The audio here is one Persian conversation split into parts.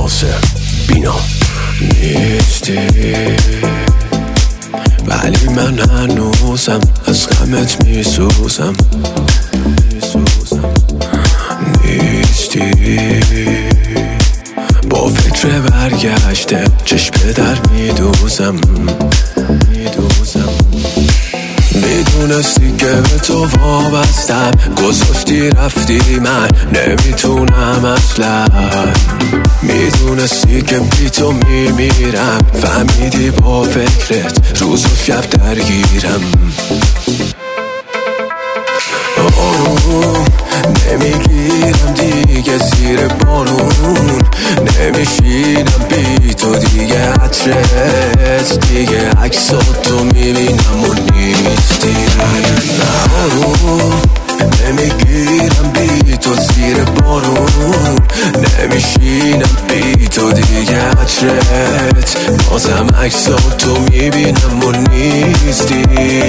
واسه بینا نیستی، ولی من هنوزم از غمت میسوزم. نیستی، با فکر برگشته چشم در میدوزم. میدونستی که به تو وابستم، گذاشتی رفتی من نمیتونم اصلا. میدونستی که بی تو میمیرم، فهمیدی با فکرت روز و شب درگیرم. آروم نمیگیرم دیگه زیر بارون، نمیشینم بی تو دیگه عطرت، دیگه عکساتو میبینم و نیستی. آروم نمیگیرم بی تو زیر بارون، نمیشینم بی تو دیگه عطرت، بازم عکساتو میبینم و نیستی.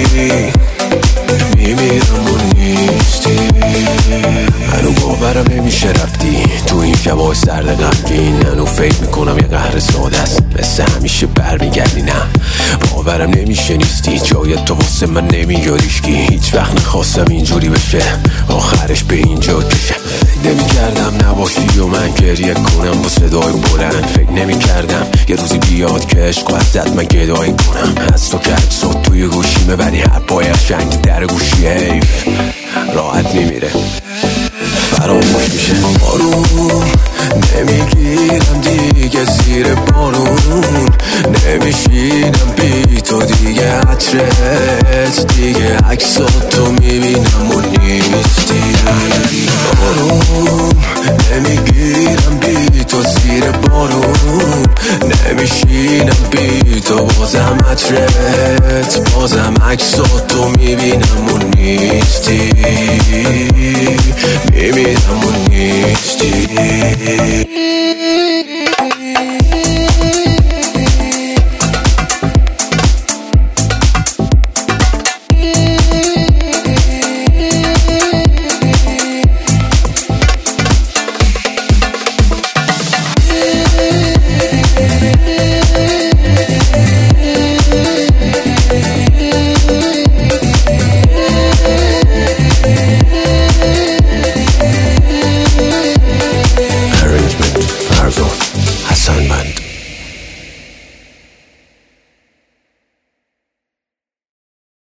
میمیرم و نیستی. هنو باورم نمیشه رفتی تو این شبای سرد غمگین. هنو فکر میکنم یه قهر ساده است، مثل همیشه برمیگردی. نه باورم نمیشه نیستی، جای تو واسه من نمیاد هیچکی. هیچ وقت نخواستم اینجوری بشه، آخرش به اینجا کشه. فکر نمیکردم نباشی و من گریه کنم با صدای بلند. فکر نمیکردم یه روزی بیاد که عشق وحدت من گدایی کنم. از تو که عکسات توی گوشیمه، ولی هر پای قشنگ در گوشی حیف راحت میمیره، فراموش میشه. آروم نمیگیرم دیگه زیر بارون، نمیشینم بی تو دیگه عطرت، دیگه عکساتو میبینم و نیستی. آروم نمیگیرم بی تو زیر بارون، نمیشینم بی تو بازم عطرت، بازم عکساتو میبینم و نیستی. میمیرم و نیستی. Arrangement Farzo Hassan Band.